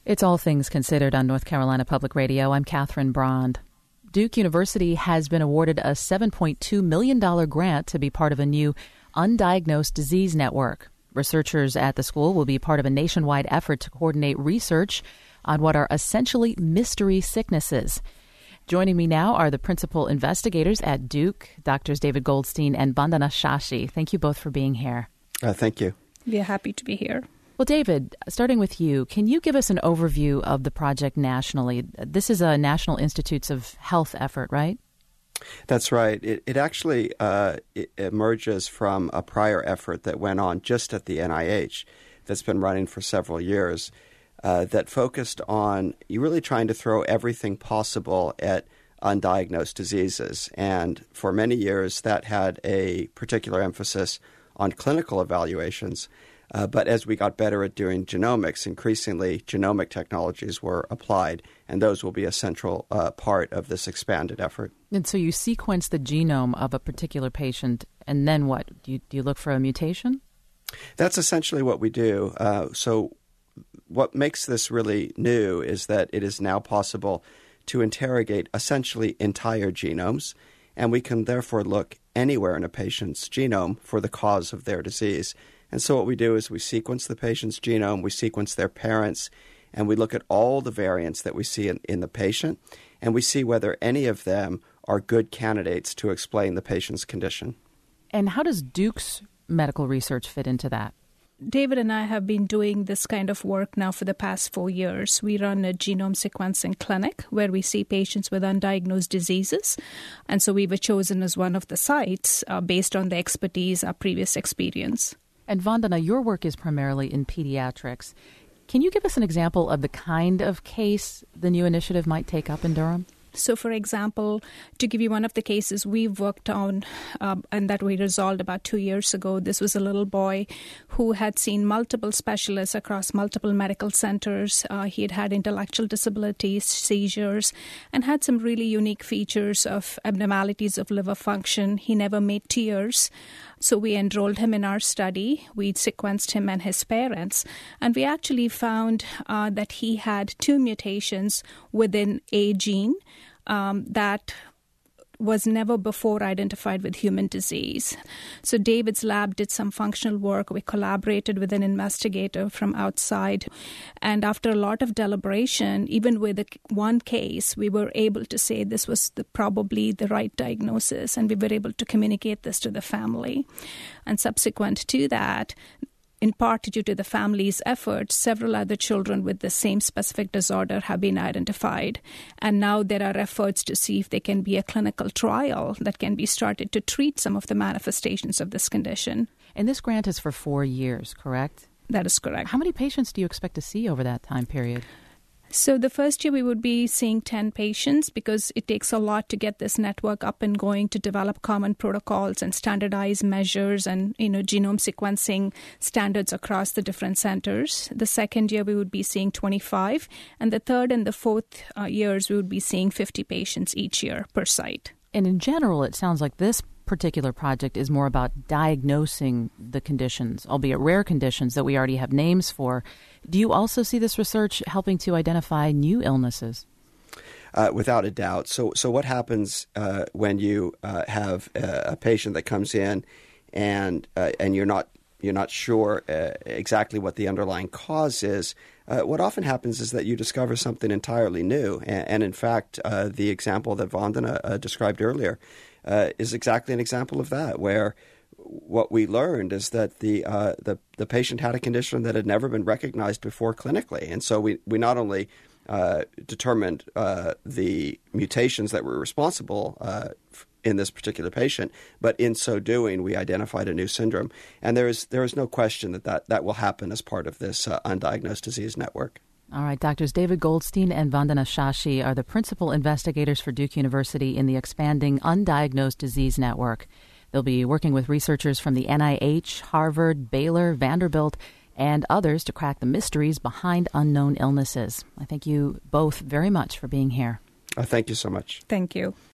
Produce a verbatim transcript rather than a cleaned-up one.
It's All Things Considered on North Carolina Public Radio. I'm Catherine Brond. Duke University has been awarded a seven point two million dollars grant to be part of a new undiagnosed disease network. Researchers at the school will be part of a nationwide effort to coordinate research on what are essentially mystery sicknesses. Joining me now are the principal investigators at Duke, Doctors David Goldstein and Vandana Shashi. Thank you both for being here. Uh, thank you. We are happy to be here. Well, David, starting with you, can you give us an overview of the project nationally? This is a National Institutes of Health effort, right? That's right. It, it actually uh, it emerges from a prior effort that went on just at the N I H that's been running for several years uh, that focused on you really trying to throw everything possible at undiagnosed diseases. And for many years, that had a particular emphasis on clinical evaluations. Uh, but as we got better at doing genomics, increasingly genomic technologies were applied, and those will be a central uh, part of this expanded effort. And so you sequence the genome of a particular patient, and then what? Do you, do you look for a mutation? That's essentially what we do. Uh, so what makes this really new is that it is now possible to interrogate essentially entire genomes, and we can therefore look anywhere in a patient's genome for the cause of their disease. And so what we do is we sequence the patient's genome, we sequence their parents, and we look at all the variants that we see in, in the patient, and we see whether any of them are good candidates to explain the patient's condition. And how does Duke's medical research fit into that? David and I have been doing this kind of work now for the past four years. We run a genome sequencing clinic where we see patients with undiagnosed diseases. And so we were chosen as one of the sites uh, based on the expertise, our previous experience. And Vandana, your work is primarily in pediatrics. Can you give us an example of the kind of case the new initiative might take up in Durham? So, for example, to give you one of the cases we've worked on um, and that we resolved about two years ago, this was a little boy who had seen multiple specialists across multiple medical centers. Uh, he had had intellectual disabilities, seizures, and had some really unique features of abnormalities of liver function. He never made tears. So we enrolled him in our study. We sequenced him and his parents. And we actually found uh, that he had two mutations within a gene um, that was never before identified with human disease. So David's lab did some functional work. We collaborated with an investigator from outside. And after a lot of deliberation, even with a, one case, we were able to say this was the, probably the right diagnosis. And we were able to communicate this to the family. And subsequent to that, in part due to the family's efforts, several other children with the same specific disorder have been identified. And now there are efforts to see if there can be a clinical trial that can be started to treat some of the manifestations of this condition. And this grant is for four years, correct? That is correct. How many patients do you expect to see over that time period? So the first year we would be seeing ten patients because it takes a lot to get this network up and going, to develop common protocols and standardized measures and, you know, genome sequencing standards across the different centers. The second year we would be seeing twenty-five, and the third and the fourth uh, years we would be seeing fifty patients each year per site. And in general, it sounds like this particular project is more about diagnosing the conditions, albeit rare conditions that we already have names for. Do you also see this research helping to identify new illnesses? Uh, without a doubt. So so what happens uh, when you uh, have a, a patient that comes in and uh, and you're not you're not sure uh, exactly what the underlying cause is, uh, what often happens is that you discover something entirely new. And, and in fact, uh, the example that Vandana uh, described earlier uh, is exactly an example of that, where what we learned is that the, uh, the the patient had a condition that had never been recognized before clinically. And so we, we not only uh, determined uh, the mutations that were responsible uh, in this particular patient, but in so doing, we identified a new syndrome. And there is there is no question that that, that will happen as part of this uh, undiagnosed disease network. All right, Doctors David Goldstein and Vandana Shashi are the principal investigators for Duke University in the expanding Undiagnosed Disease Network. They'll be working with researchers from the N I H, Harvard, Baylor, Vanderbilt, and others to crack the mysteries behind unknown illnesses. I thank you both very much for being here. Uh, thank you so much. Thank you.